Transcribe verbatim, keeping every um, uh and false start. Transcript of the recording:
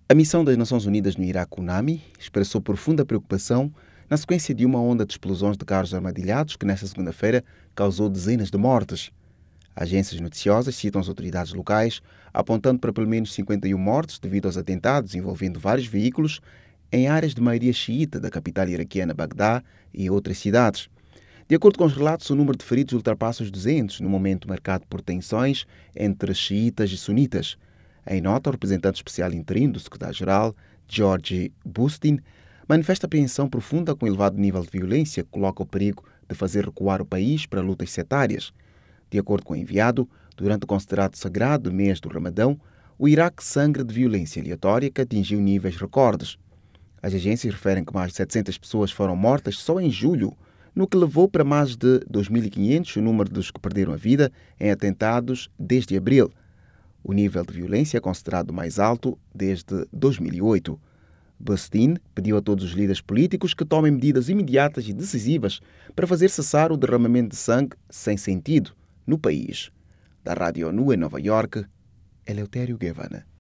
A missão das Nações Unidas no Iraque, UNAMI, expressou profunda preocupação na sequência de uma onda de explosões de carros armadilhados que, nesta segunda-feira, causou dezenas de mortes. Agências noticiosas citam as autoridades locais, apontando para pelo menos cinquenta e uma mortes devido aos atentados envolvendo vários veículos em áreas de maioria xiita da capital iraquiana, Bagdá, e outras cidades. De acordo com os relatos, o número de feridos ultrapassa os duzentos, no momento marcado por tensões entre xiitas e sunitas. Em nota, o representante especial interino do secretário-geral, George Bustin, manifesta apreensão profunda com o elevado nível de violência que coloca o perigo de fazer recuar o país para lutas setárias. De acordo com o enviado, durante o considerado sagrado mês do Ramadão, o Iraque sangra de violência aleatória que atingiu níveis recordes. As agências referem que mais de setecentas pessoas foram mortas só em julho, no que levou para mais de dois mil e quinhentos o número dos que perderam a vida em atentados desde abril. O nível de violência é considerado o mais alto desde dois mil e oito. Bustin pediu a todos os líderes políticos que tomem medidas imediatas e decisivas para fazer cessar o derramamento de sangue sem sentido no país. Da Rádio ONU em Nova Iorque, Eleutério Guevara.